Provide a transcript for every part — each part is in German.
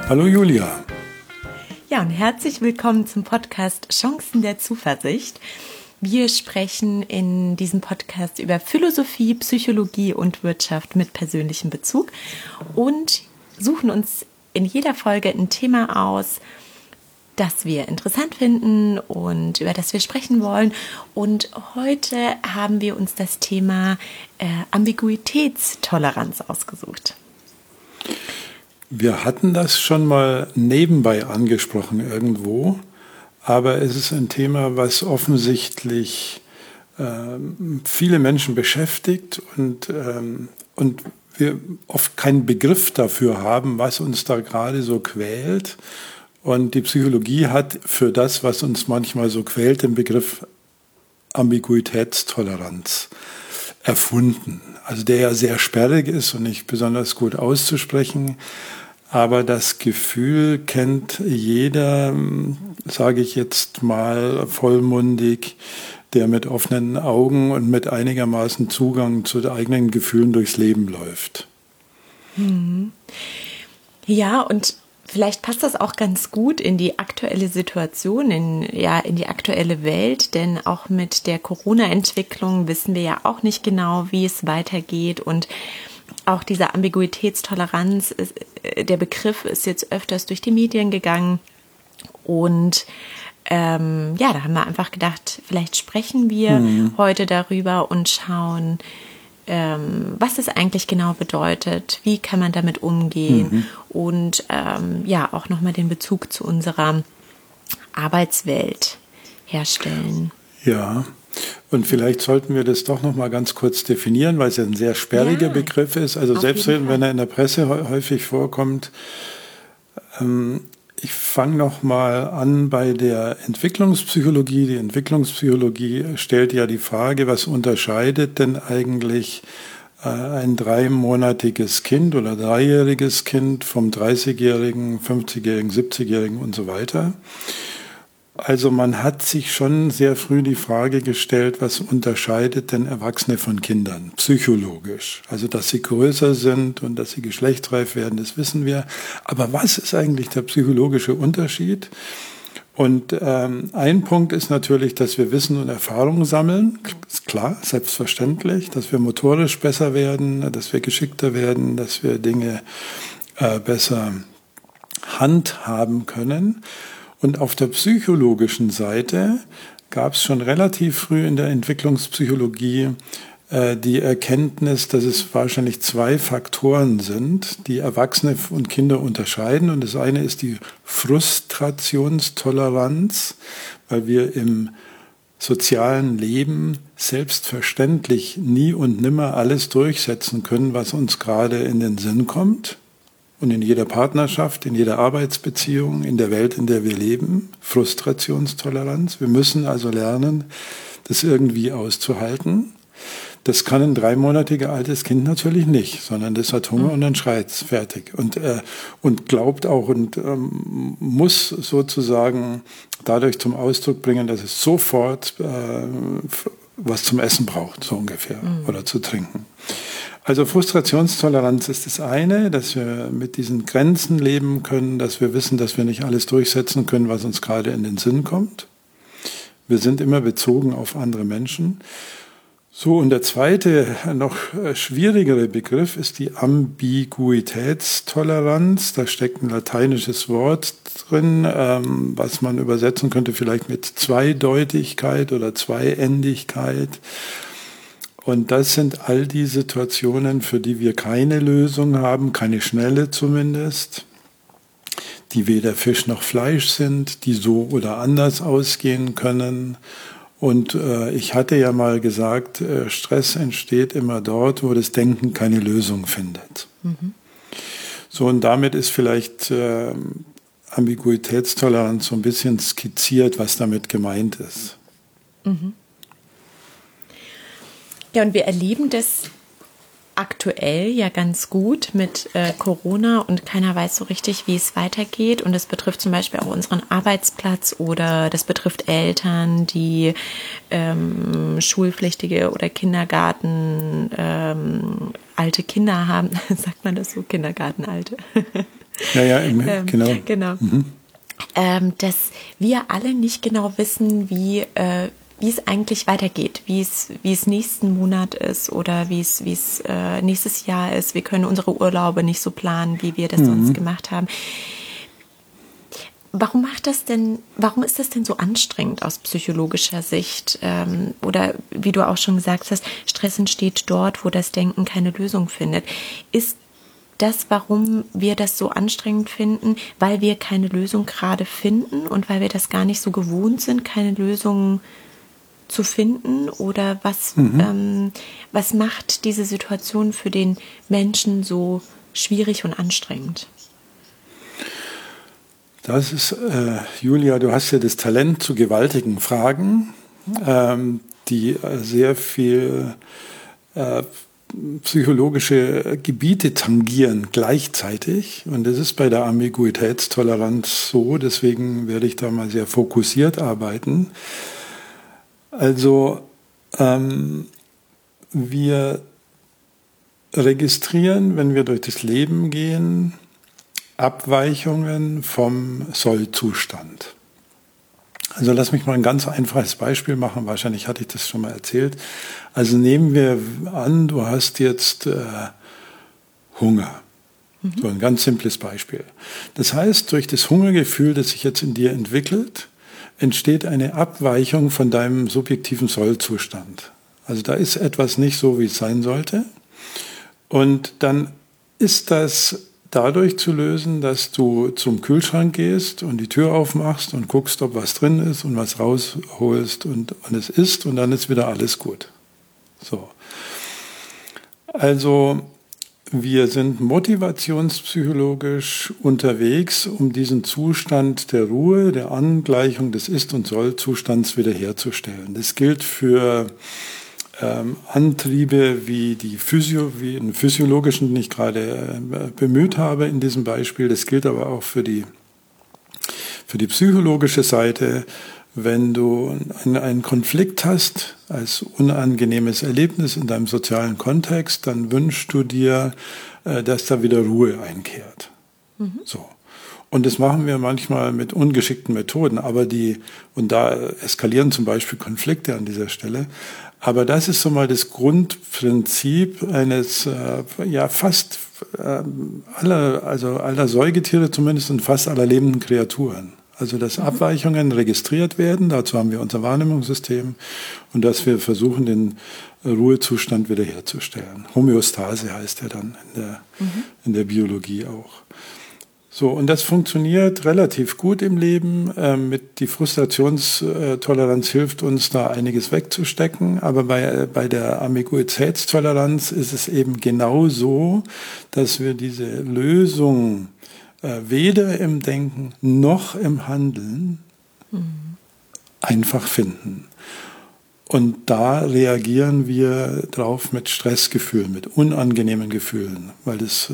Hallo Julia. Ja, und herzlich willkommen zum Podcast Chancen der Zuversicht. Wir sprechen in diesem Podcast über Philosophie, Psychologie und Wirtschaft mit persönlichem Bezug und suchen uns in jeder Folge ein Thema aus, das wir interessant finden und über das wir sprechen wollen. Und heute haben wir uns das Thema Ambiguitätstoleranz ausgesucht. Wir hatten das schon mal nebenbei angesprochen irgendwo, aber es ist ein Thema, was offensichtlich viele Menschen beschäftigt und wir oft keinen Begriff dafür haben, was uns da gerade so quält. Und die Psychologie hat für das, was uns manchmal so quält, den Begriff Ambiguitätstoleranz erfunden. Also der ja sehr sperrig ist und nicht besonders gut auszusprechen. Aber das Gefühl kennt jeder, sage ich jetzt mal vollmundig, der mit offenen Augen und mit einigermaßen Zugang zu den eigenen Gefühlen durchs Leben läuft. Ja, und vielleicht passt das auch ganz gut in die aktuelle Situation, in die aktuelle Welt, denn auch mit der Corona-Entwicklung wissen wir ja auch nicht genau, wie es weitergeht, und auch diese Ambiguitätstoleranz, der Begriff ist jetzt öfters durch die Medien gegangen und da haben wir einfach gedacht, vielleicht sprechen wir heute darüber und schauen, was es eigentlich genau bedeutet, wie kann man damit umgehen und auch nochmal den Bezug zu unserer Arbeitswelt herstellen. Ja, und vielleicht sollten wir das doch nochmal ganz kurz definieren, weil es ja ein sehr sperriger Begriff ist. Also selbst wenn er in der Presse häufig vorkommt. Ich fange nochmal an bei der Entwicklungspsychologie. Die Entwicklungspsychologie stellt ja die Frage, was unterscheidet denn eigentlich ein 3-monatiges Kind oder 3-jähriges Kind vom 30-jährigen, 50-jährigen, 70-jährigen und so weiter. Also man hat sich schon sehr früh die Frage gestellt, was unterscheidet denn Erwachsene von Kindern psychologisch? Also dass sie größer sind und dass sie geschlechtsreif werden, das wissen wir. Aber was ist eigentlich der psychologische Unterschied? Und ein Punkt ist natürlich, dass wir Wissen und Erfahrung sammeln. Ist klar, selbstverständlich, dass wir motorisch besser werden, dass wir geschickter werden, dass wir Dinge besser handhaben können. Und auf der psychologischen Seite gab es schon relativ früh in der Entwicklungspsychologie die Erkenntnis, dass es wahrscheinlich 2 Faktoren sind, die Erwachsene und Kinder unterscheiden. Und das eine ist die Frustrationstoleranz, weil wir im sozialen Leben selbstverständlich nie und nimmer alles durchsetzen können, was uns gerade in den Sinn kommt. Und in jeder Partnerschaft, in jeder Arbeitsbeziehung, in der Welt, in der wir leben, Frustrationstoleranz. Wir müssen also lernen, das irgendwie auszuhalten. Das kann ein 3-monatiger altes Kind natürlich nicht, sondern das hat Hunger und dann schreit's fertig. Und glaubt auch und muss sozusagen dadurch zum Ausdruck bringen, dass es sofort was zum Essen braucht, so ungefähr, oder zu trinken. Also Frustrationstoleranz ist das eine, dass wir mit diesen Grenzen leben können, dass wir wissen, dass wir nicht alles durchsetzen können, was uns gerade in den Sinn kommt. Wir sind immer bezogen auf andere Menschen. So, und der zweite, noch schwierigere Begriff ist die Ambiguitätstoleranz. Da steckt ein lateinisches Wort drin, was man übersetzen könnte vielleicht mit Zweideutigkeit oder Zweiendigkeit. Und das sind all die Situationen, für die wir keine Lösung haben, keine schnelle zumindest, die weder Fisch noch Fleisch sind, die so oder anders ausgehen können. Und ich hatte ja mal gesagt, Stress entsteht immer dort, wo das Denken keine Lösung findet. So, und damit ist vielleicht Ambiguitätstoleranz so ein bisschen skizziert, was damit gemeint ist. Ja, und wir erleben das aktuell ja ganz gut mit Corona und keiner weiß so richtig, wie es weitergeht. Und das betrifft zum Beispiel auch unseren Arbeitsplatz oder das betrifft Eltern, die Schulpflichtige oder Kindergarten alte Kinder haben. Sagt man das so? Kindergartenalte? Genau. Genau. Dass wir alle nicht genau wissen, wie es eigentlich weitergeht, wie es nächsten Monat ist oder wie es nächstes Jahr ist. Wir können unsere Urlaube nicht so planen, wie wir das sonst gemacht haben. Warum ist das denn so anstrengend aus psychologischer Sicht? Oder wie du auch schon gesagt hast, Stress entsteht dort, wo das Denken keine Lösung findet. Ist das, warum wir das so anstrengend finden, weil wir keine Lösung gerade finden und weil wir das gar nicht so gewohnt sind, keine Lösung zu finden? Oder was macht diese Situation für den Menschen so schwierig und anstrengend? Das ist, Julia, du hast ja das Talent zu gewaltigen Fragen, die sehr viel psychologische Gebiete tangieren gleichzeitig. Und das ist bei der Ambiguitätstoleranz so, deswegen werde ich da mal sehr fokussiert arbeiten. Also wir registrieren, wenn wir durch das Leben gehen, Abweichungen vom Soll-Zustand. Also lass mich mal ein ganz einfaches Beispiel machen. Wahrscheinlich hatte ich das schon mal erzählt. Also nehmen wir an, du hast jetzt Hunger. So ein ganz simples Beispiel. Das heißt, durch das Hungergefühl, das sich jetzt in dir entwickelt, entsteht eine Abweichung von deinem subjektiven Soll-Zustand. Also da ist etwas nicht so, wie es sein sollte. Und dann ist das dadurch zu lösen, dass du zum Kühlschrank gehst und die Tür aufmachst und guckst, ob was drin ist und was rausholst und es isst und dann ist wieder alles gut. So. Also wir sind motivationspsychologisch unterwegs, um diesen Zustand der Ruhe, der Angleichung des Ist- und Soll-Zustands wiederherzustellen. Das gilt für Antriebe wie wie einen physiologischen, den ich gerade bemüht habe in diesem Beispiel. Das gilt aber auch für die psychologische Seite. Wenn du einen Konflikt hast als unangenehmes Erlebnis in deinem sozialen Kontext, dann wünschst du dir, dass da wieder Ruhe einkehrt. So. Und das machen wir manchmal mit ungeschickten Methoden, und da eskalieren zum Beispiel Konflikte an dieser Stelle. Aber das ist so mal das Grundprinzip eines, fast aller Säugetiere zumindest und fast aller lebenden Kreaturen. Also, dass Abweichungen registriert werden, dazu haben wir unser Wahrnehmungssystem und dass wir versuchen, den Ruhezustand wiederherzustellen. Homöostase heißt er dann in der Biologie auch. So, und das funktioniert relativ gut im Leben. Die Frustrationstoleranz hilft uns, da einiges wegzustecken. Aber bei der Ambiguitätstoleranz ist es eben genau so, dass wir diese Lösung weder im Denken noch im Handeln einfach finden. Und da reagieren wir drauf mit Stressgefühlen, mit unangenehmen Gefühlen, weil das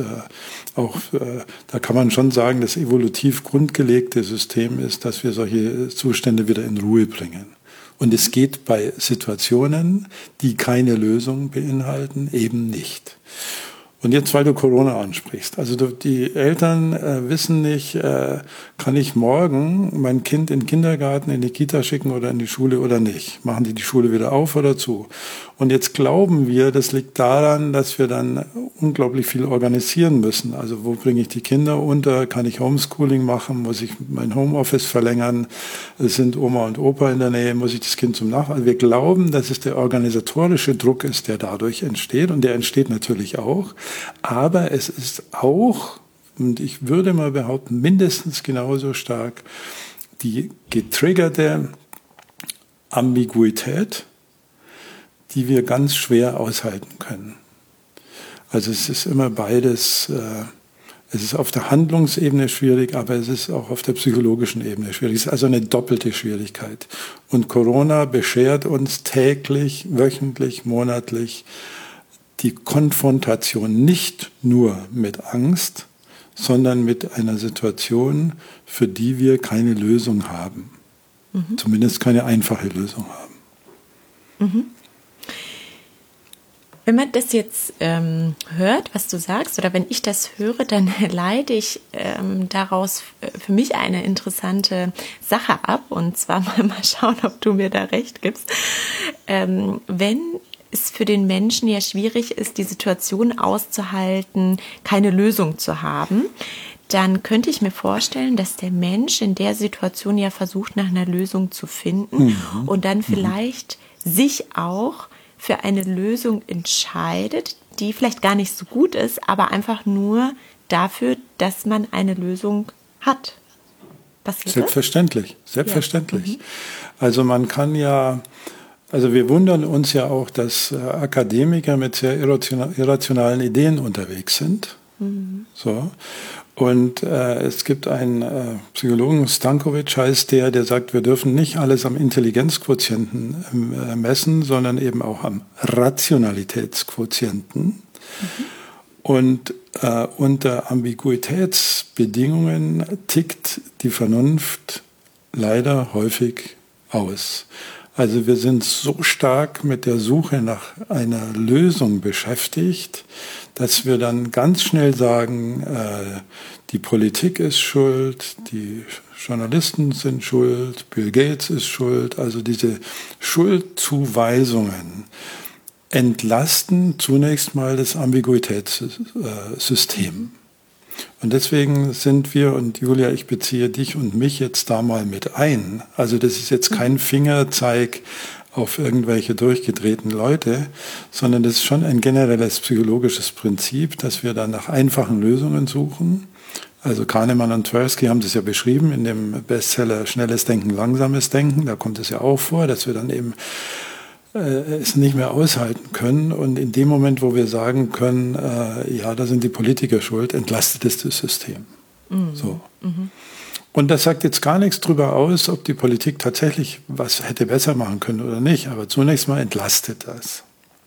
da kann man schon sagen, das evolutiv grundgelegte System ist, dass wir solche Zustände wieder in Ruhe bringen. Und es geht bei Situationen, die keine Lösung beinhalten, eben nicht. Und jetzt, weil du Corona ansprichst, also die Eltern wissen nicht, kann ich morgen mein Kind in den Kindergarten, in die Kita schicken oder in die Schule oder nicht? Machen die Schule wieder auf oder zu? Und jetzt glauben wir, das liegt daran, dass wir dann unglaublich viel organisieren müssen. Also wo bringe ich die Kinder unter? Kann ich Homeschooling machen? Muss ich mein Homeoffice verlängern? Es sind Oma und Opa in der Nähe? Muss ich das Kind zum Nachhalt? Wir glauben, dass es der organisatorische Druck ist, der dadurch entsteht. Und der entsteht natürlich auch. Aber es ist auch, und ich würde mal behaupten, mindestens genauso stark die getriggerte Ambiguität, die wir ganz schwer aushalten können. Also es ist immer beides, es ist auf der Handlungsebene schwierig, aber es ist auch auf der psychologischen Ebene schwierig. Es ist also eine doppelte Schwierigkeit. Und Corona beschert uns täglich, wöchentlich, monatlich die Konfrontation nicht nur mit Angst, sondern mit einer Situation, für die wir keine Lösung haben. Zumindest keine einfache Lösung haben. Wenn man das jetzt hört, was du sagst, oder wenn ich das höre, dann leite ich daraus für mich eine interessante Sache ab. Und zwar mal schauen, ob du mir da recht gibst. Wenn es für den Menschen ja schwierig ist, die Situation auszuhalten, keine Lösung zu haben, dann könnte ich mir vorstellen, dass der Mensch in der Situation ja versucht, nach einer Lösung zu finden und dann vielleicht sich auch für eine Lösung entscheidet, die vielleicht gar nicht so gut ist, aber einfach nur dafür, dass man eine Lösung hat. Passiert Selbstverständlich, das? selbstverständlich. Ja. Also man kann ja, also wir wundern uns ja auch, dass Akademiker mit sehr irrationalen Ideen unterwegs sind. So. Und es gibt einen Psychologen, Stankovic heißt der sagt, wir dürfen nicht alles am Intelligenzquotienten messen, sondern eben auch am Rationalitätsquotienten. Und unter Ambiguitätsbedingungen tickt die Vernunft leider häufig aus. Also wir sind so stark mit der Suche nach einer Lösung beschäftigt, dass wir dann ganz schnell sagen, die Politik ist schuld, die Journalisten sind schuld, Bill Gates ist schuld. Also diese Schuldzuweisungen entlasten zunächst mal das Ambiguitätssystem. Und deswegen sind wir, und Julia, ich beziehe dich und mich jetzt da mal mit ein. Also das ist jetzt kein Fingerzeig auf irgendwelche durchgedrehten Leute, sondern das ist schon ein generelles psychologisches Prinzip, dass wir dann nach einfachen Lösungen suchen. Also Kahnemann und Tversky haben das ja beschrieben in dem Bestseller Schnelles Denken, Langsames Denken. Da kommt es ja auch vor, dass wir dann eben es nicht mehr aushalten können. Und in dem Moment, wo wir sagen können, ja, da sind die Politiker schuld, entlastet es das System. So. Und das sagt jetzt gar nichts darüber aus, ob die Politik tatsächlich was hätte besser machen können oder nicht. Aber zunächst mal entlastet das.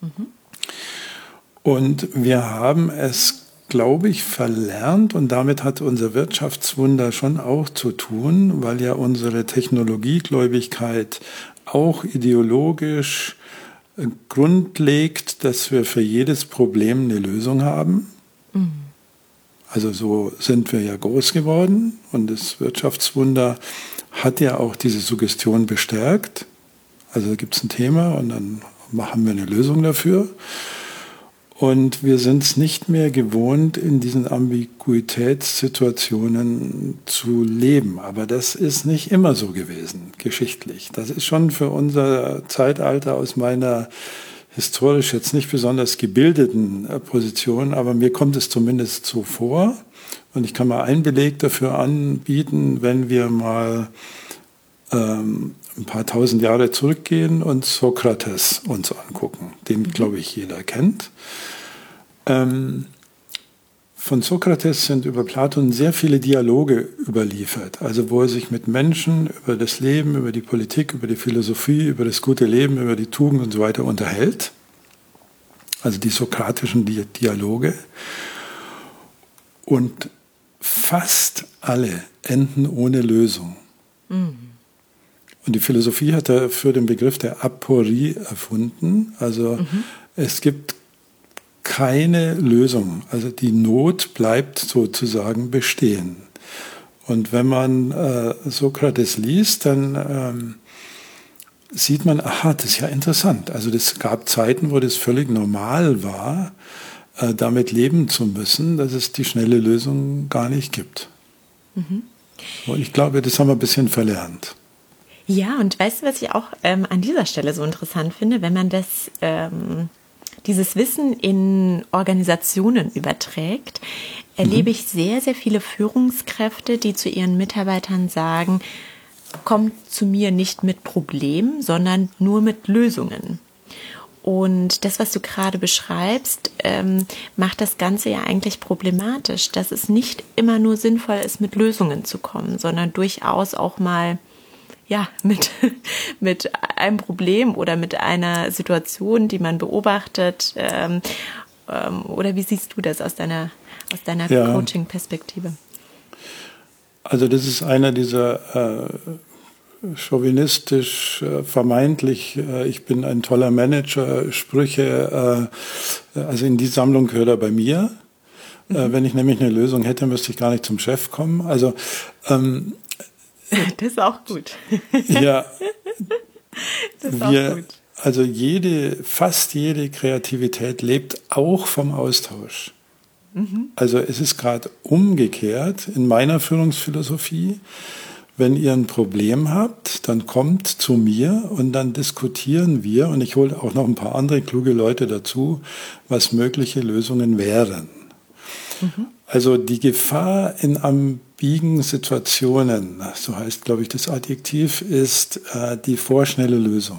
Und wir haben es, glaube ich, verlernt, und damit hat unser Wirtschaftswunder schon auch zu tun, weil ja unsere Technologiegläubigkeit auch ideologisch grundlegt, dass wir für jedes Problem eine Lösung haben. Also so sind wir ja groß geworden, und das Wirtschaftswunder hat ja auch diese Suggestion bestärkt. Also da gibt es ein Thema und dann haben wir eine Lösung dafür. Und wir sind es nicht mehr gewohnt, in diesen Ambiguitätssituationen zu leben. Aber das ist nicht immer so gewesen, geschichtlich. Das ist schon für unser Zeitalter aus meiner historisch jetzt nicht besonders gebildeten Position, aber mir kommt es zumindest so vor. Und ich kann mal einen Beleg dafür anbieten, wenn wir mal ein paar tausend Jahre zurückgehen und Sokrates uns angucken, den, glaube ich, jeder kennt. Von Sokrates sind über Platon sehr viele Dialoge überliefert, also wo er sich mit Menschen über das Leben, über die Politik, über die Philosophie, über das gute Leben, über die Tugend und so weiter unterhält. Also die sokratischen Dialoge. Und fast alle enden ohne Lösung. Und die Philosophie hat dafür den Begriff der Aporie erfunden. Also es gibt keine Lösung. Also die Not bleibt sozusagen bestehen. Und wenn man Sokrates liest, dann sieht man, aha, das ist ja interessant. Also es gab Zeiten, wo das völlig normal war, damit leben zu müssen, dass es die schnelle Lösung gar nicht gibt. Und ich glaube, das haben wir ein bisschen verlernt. Ja, und weißt du, was ich auch an dieser Stelle so interessant finde, wenn man das, dieses Wissen in Organisationen überträgt, erlebe ich sehr, sehr viele Führungskräfte, die zu ihren Mitarbeitern sagen, kommt zu mir nicht mit Problemen, sondern nur mit Lösungen. Und das, was du gerade beschreibst, macht das Ganze ja eigentlich problematisch, dass es nicht immer nur sinnvoll ist, mit Lösungen zu kommen, sondern durchaus auch mal mit einem Problem oder mit einer Situation, die man beobachtet. Oder wie siehst du das aus deiner Coaching-Perspektive? Also das ist einer dieser chauvinistisch, vermeintlich, ich bin ein toller Manager, Sprüche, also in die Sammlung gehört er bei mir. Wenn ich nämlich eine Lösung hätte, müsste ich gar nicht zum Chef kommen. Also das ist auch gut. Ja, das ist auch gut. Also fast jede Kreativität lebt auch vom Austausch. Also es ist gerade umgekehrt in meiner Führungsphilosophie. Wenn ihr ein Problem habt, dann kommt zu mir und dann diskutieren wir, und ich hole auch noch ein paar andere kluge Leute dazu, was mögliche Lösungen wären. Also die Gefahr in ambigen Situationen, so heißt, glaube ich, das Adjektiv, ist die vorschnelle Lösung.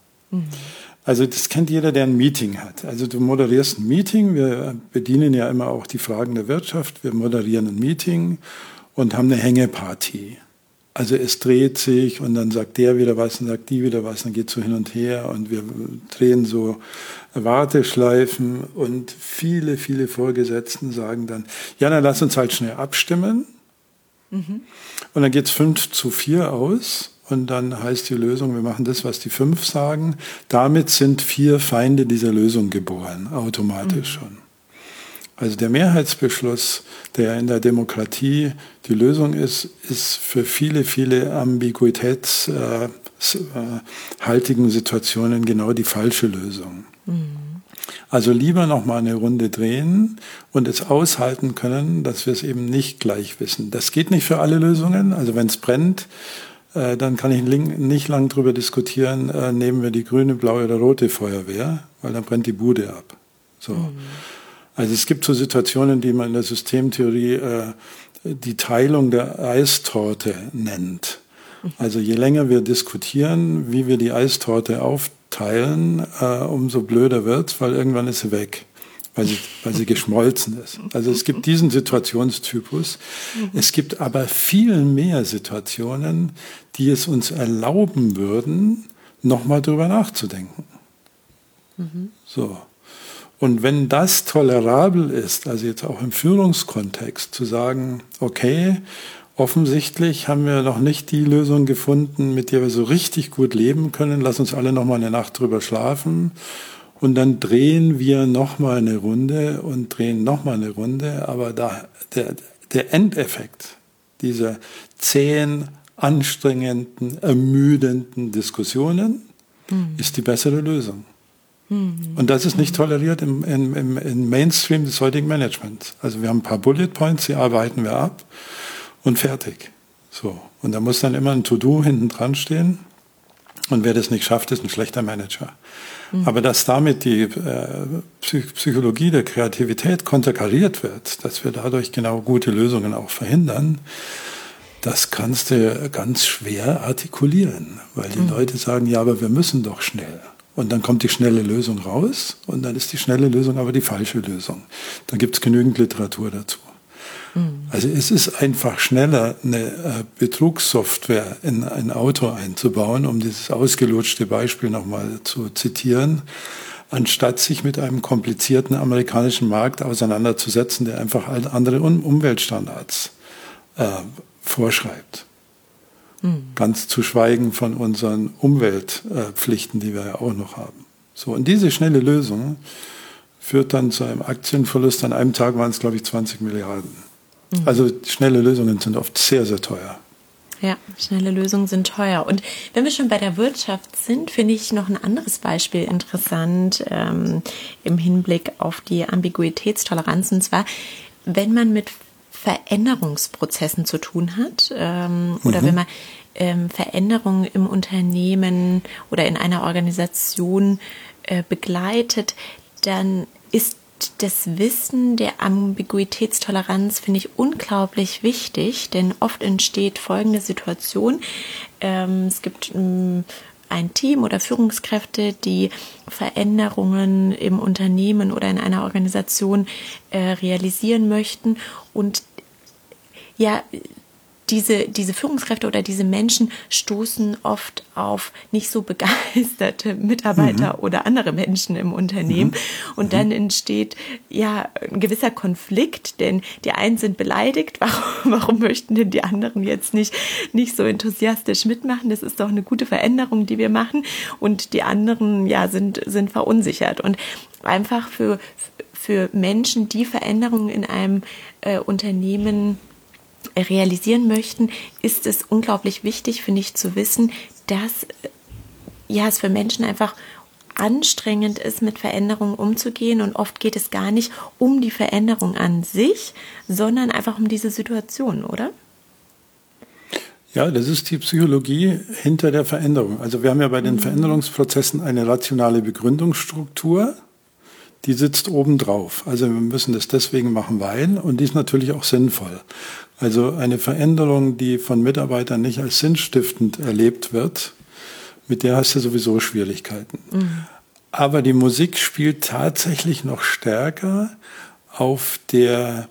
Also das kennt jeder, der ein Meeting hat. Also du moderierst ein Meeting, wir bedienen ja immer auch die Fragen der Wirtschaft, wir moderieren ein Meeting und haben eine Hängeparty. Also es dreht sich und dann sagt der wieder was und sagt die wieder was, dann geht es so hin und her und wir drehen so Warteschleifen und viele, viele Vorgesetzten sagen dann, ja, dann lass uns halt schnell abstimmen. Und dann geht es 5-4 aus. Und dann heißt die Lösung, wir machen das, was die 5 sagen. Damit sind 4 Feinde dieser Lösung geboren, automatisch schon. Also der Mehrheitsbeschluss, der in der Demokratie die Lösung ist für viele, viele ambiguitätshaltigen Situationen genau die falsche Lösung. Also lieber noch mal eine Runde drehen und es aushalten können, dass wir es eben nicht gleich wissen. Das geht nicht für alle Lösungen. Also wenn es brennt, dann kann ich nicht lang drüber diskutieren, nehmen wir die grüne, blaue oder rote Feuerwehr, weil dann brennt die Bude ab. So. Also es gibt so Situationen, die man in der Systemtheorie die Teilung der Eistorte nennt. Also je länger wir diskutieren, wie wir die Eistorte aufteilen, umso blöder wird's, weil irgendwann ist sie weg. Weil sie geschmolzen ist. Also es gibt diesen Situationstypus. Es gibt aber viel mehr Situationen, die es uns erlauben würden, nochmal drüber nachzudenken. So. Und wenn das tolerabel ist, also jetzt auch im Führungskontext, zu sagen, okay, offensichtlich haben wir noch nicht die Lösung gefunden, mit der wir so richtig gut leben können, lass uns alle nochmal eine Nacht drüber schlafen. Und dann drehen wir nochmal eine Runde und drehen nochmal eine Runde. Aber der Endeffekt dieser zähen, anstrengenden, ermüdenden Diskussionen ist die bessere Lösung. Und das ist nicht toleriert im Mainstream des heutigen Managements. Also wir haben ein paar Bullet Points, die arbeiten wir ab und fertig. So. Und da muss dann immer ein To-Do hinten dran stehen. Und wer das nicht schafft, ist ein schlechter Manager. Aber dass damit die Psychologie der Kreativität konterkariert wird, dass wir dadurch genau gute Lösungen auch verhindern, das kannst du ganz schwer artikulieren, weil die Leute sagen, ja, aber wir müssen doch schnell. Und dann kommt die schnelle Lösung raus und dann ist die schnelle Lösung aber die falsche Lösung. Dann gibt es genügend Literatur dazu. Also es ist einfach schneller, eine Betrugssoftware in ein Auto einzubauen, um dieses ausgelutschte Beispiel nochmal zu zitieren, anstatt sich mit einem komplizierten amerikanischen Markt auseinanderzusetzen, der einfach andere Umweltstandards vorschreibt. Ganz zu schweigen von unseren Umweltpflichten, die wir ja auch noch haben. So, und diese schnelle Lösung führt dann zu einem Aktienverlust. An einem Tag waren es, glaube ich, 20 Milliarden. Also schnelle Lösungen sind oft sehr, sehr teuer. Ja, schnelle Lösungen sind teuer. Und wenn wir schon bei der Wirtschaft sind, finde ich noch ein anderes Beispiel interessant im Hinblick auf die Ambiguitätstoleranz. Und zwar, wenn man mit Veränderungsprozessen zu tun hat oder wenn man Veränderungen im Unternehmen oder in einer Organisation begleitet, dann ist das Wissen der Ambiguitätstoleranz, finde ich, unglaublich wichtig, denn oft entsteht folgende Situation. Es gibt ein Team oder Führungskräfte, die Veränderungen im Unternehmen oder in einer Organisation realisieren möchten und ja, diese Führungskräfte oder diese Menschen stoßen oft auf nicht so begeisterte Mitarbeiter oder andere Menschen im Unternehmen. Und dann entsteht ja ein gewisser Konflikt, denn die einen sind beleidigt. Warum möchten denn die anderen jetzt nicht so enthusiastisch mitmachen? Das ist doch eine gute Veränderung, die wir machen. Und die anderen ja sind verunsichert. Und einfach für Menschen, die Veränderungen in einem Unternehmen realisieren möchten, ist es unglaublich wichtig, finde ich, zu wissen, dass es für Menschen einfach anstrengend ist, mit Veränderungen umzugehen. Und oft geht es gar nicht um die Veränderung an sich, sondern einfach um diese Situation, oder? Ja, das ist die Psychologie hinter der Veränderung. Also wir haben ja bei den Veränderungsprozessen eine rationale Begründungsstruktur, die sitzt obendrauf. Also wir müssen das deswegen machen, weil, und die ist natürlich auch sinnvoll. Also eine Veränderung, die von Mitarbeitern nicht als sinnstiftend erlebt wird, mit der hast du sowieso Schwierigkeiten. Aber die Musik spielt tatsächlich noch stärker auf der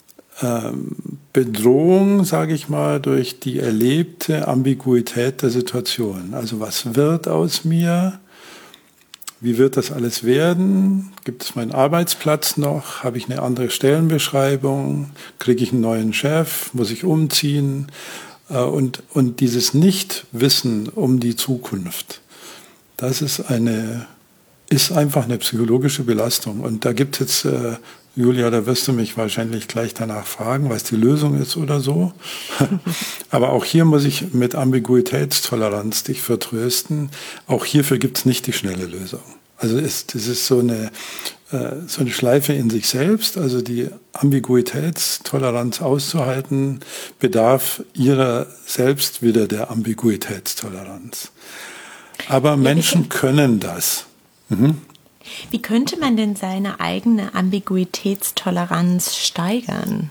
Bedrohung, sage ich mal, durch die erlebte Ambiguität der Situation. Also was wird aus mir? Wie wird das alles werden? Gibt es meinen Arbeitsplatz noch? Habe ich eine andere Stellenbeschreibung? Kriege ich einen neuen Chef? Muss ich umziehen? Und dieses Nichtwissen um die Zukunft, das ist einfach eine psychologische Belastung. Und da gibt es jetzt, Julia, da wirst du mich wahrscheinlich gleich danach fragen, was die Lösung ist oder so. Aber auch hier muss ich mit Ambiguitätstoleranz dich vertrösten. Auch hierfür gibt es nicht die schnelle Lösung. Also das ist so eine Schleife in sich selbst. Also die Ambiguitätstoleranz auszuhalten, bedarf ihrer selbst wieder der Ambiguitätstoleranz. Aber Menschen können das. Wie könnte man denn seine eigene Ambiguitätstoleranz steigern?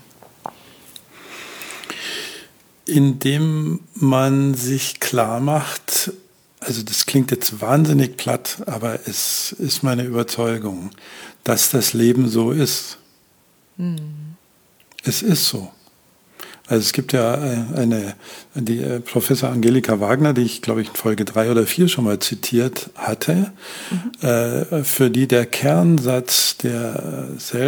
Indem man sich klar macht, also das klingt jetzt wahnsinnig platt, aber es ist meine Überzeugung, dass das Leben so ist. Es ist so. Also es gibt ja die Professor Angelika Wagner, die ich, glaube ich, in Folge 3 oder 4 schon mal zitiert hatte, für die der Kernsatz der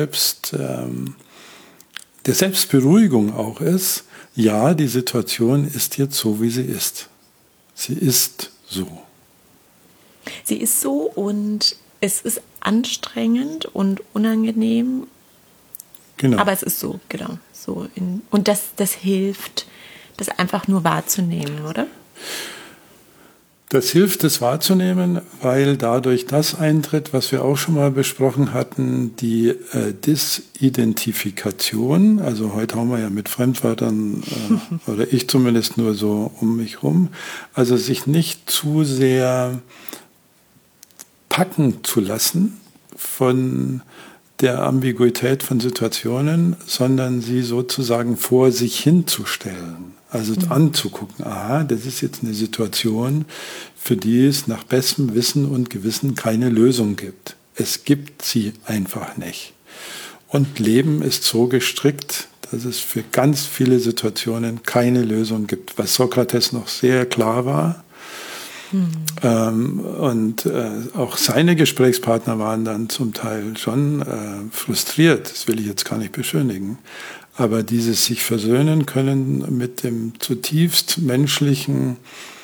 Selbstberuhigung auch ist, ja, die Situation ist jetzt so, wie sie ist. Sie ist so. Sie ist so und es ist anstrengend und unangenehm. Genau. Aber es ist so, genau. Und das hilft, das einfach nur wahrzunehmen, oder? Das hilft, das wahrzunehmen, weil dadurch das eintritt, was wir auch schon mal besprochen hatten, die Disidentifikation. Also heute haben wir ja mit Fremdwörtern, oder ich zumindest nur so um mich rum. Also sich nicht zu sehr packen zu lassen von der Ambiguität von Situationen, sondern sie sozusagen vor sich hinzustellen. Also anzugucken, aha, das ist jetzt eine Situation, für die es nach bestem Wissen und Gewissen keine Lösung gibt. Es gibt sie einfach nicht. Und Leben ist so gestrickt, dass es für ganz viele Situationen keine Lösung gibt, was Sokrates noch sehr klar war. Auch seine Gesprächspartner waren dann zum Teil schon frustriert, das will ich jetzt gar nicht beschönigen. Aber dieses sich versöhnen können mit der zutiefst menschlichen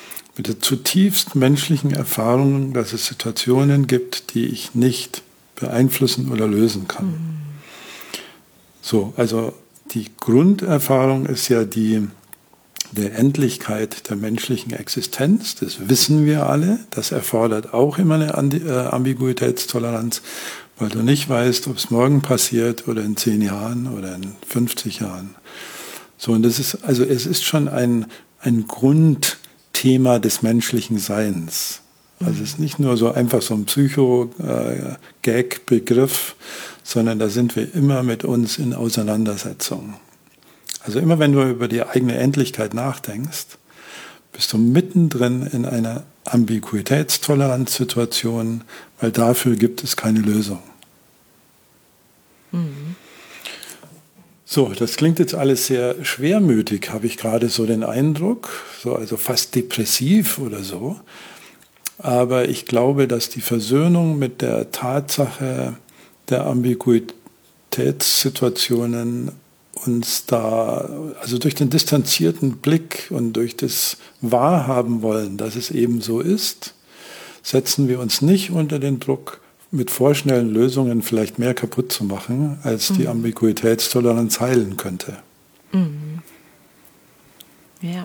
Erfahrung, dass es Situationen gibt, die ich nicht beeinflussen oder lösen kann. So, also die Grunderfahrung ist ja die der Endlichkeit der menschlichen Existenz. Das wissen wir alle. Das erfordert auch immer eine Ambiguitätstoleranz, weil du nicht weißt, ob es morgen passiert oder in 10 Jahren oder in 50 Jahren. So, und es ist schon ein Grundthema des menschlichen Seins. Also es ist nicht nur so einfach so ein Psycho-Gag-Begriff, sondern da sind wir immer mit uns in Auseinandersetzung. Also immer wenn du über die eigene Endlichkeit nachdenkst, bist du mittendrin in einer Ambiguitätstoleranzsituation, weil dafür gibt es keine Lösung. So, das klingt jetzt alles sehr schwermütig, habe ich gerade so den Eindruck, so, also fast depressiv oder so. Aber ich glaube, dass die Versöhnung mit der Tatsache der Ambiguitätssituationen uns da, also durch den distanzierten Blick und durch das Wahrhaben wollen, dass es eben so ist, setzen wir uns nicht unter den Druck, mit vorschnellen Lösungen vielleicht mehr kaputt zu machen, als die Ambiguitätstoleranz heilen könnte. Ja.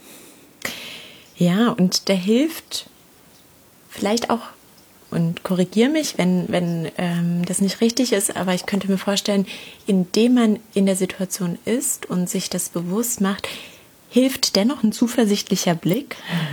Ja, und der hilft vielleicht auch, und korrigiere mich, wenn das nicht richtig ist, aber ich könnte mir vorstellen, indem man in der Situation ist und sich das bewusst macht, hilft dennoch ein zuversichtlicher Blick,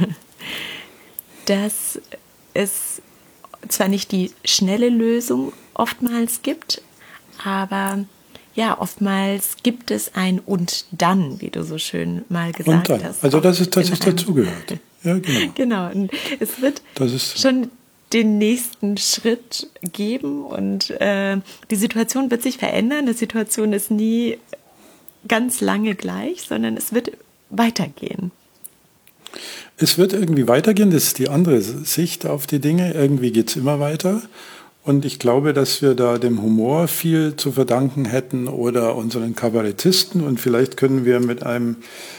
dass es zwar nicht die schnelle Lösung oftmals gibt, aber ja, oftmals gibt es ein und dann, wie du so schön mal gesagt hast. Also dass es dazugehört. Ja, genau. Genau, und es wird schon den nächsten Schritt geben und die Situation wird sich verändern. Die Situation ist nie ganz lange gleich, sondern es wird weitergehen. Es wird irgendwie weitergehen, das ist die andere Sicht auf die Dinge. Irgendwie geht es immer weiter. Und ich glaube, dass wir da dem Humor viel zu verdanken hätten oder unseren Kabarettisten. Und vielleicht können wir mit einem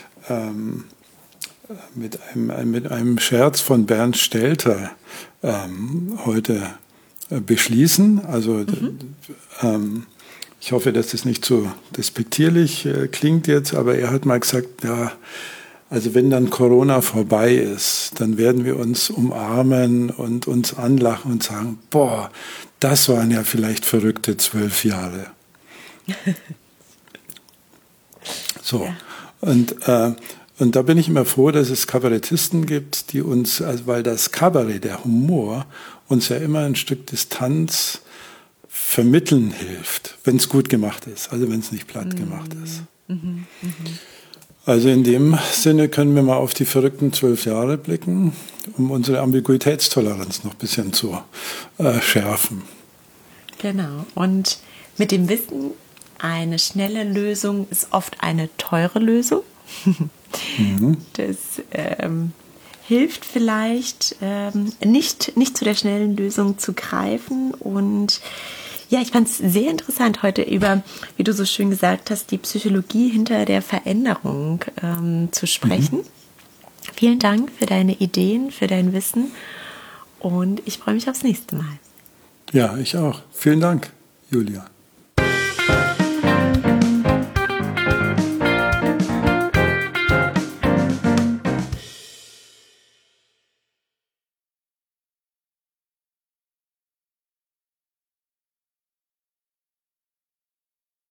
Scherz von Bernd Stelter heute beschließen. Also ich hoffe, dass das nicht so despektierlich klingt jetzt, aber er hat mal gesagt, ja, also wenn dann Corona vorbei ist, dann werden wir uns umarmen und uns anlachen und sagen, boah, das waren ja vielleicht verrückte 12 Jahre. So, ja. Und da bin ich immer froh, dass es Kabarettisten gibt, die uns, also weil das Kabarett, der Humor, uns ja immer ein Stück Distanz vermitteln hilft, wenn es gut gemacht ist, also wenn es nicht platt gemacht ist. Also in dem Sinne können wir mal auf die verrückten 12 Jahre blicken, um unsere Ambiguitätstoleranz noch ein bisschen zu schärfen. Genau. Und mit dem Wissen, eine schnelle Lösung ist oft eine teure Lösung. Das hilft vielleicht, nicht zu der schnellen Lösung zu greifen. Und ja, ich fand es sehr interessant, heute über, wie du so schön gesagt hast, die Psychologie hinter der Veränderung zu sprechen. Vielen Dank für deine Ideen, für dein Wissen und ich freue mich aufs nächste Mal. Ja, ich auch. Vielen Dank, Julia.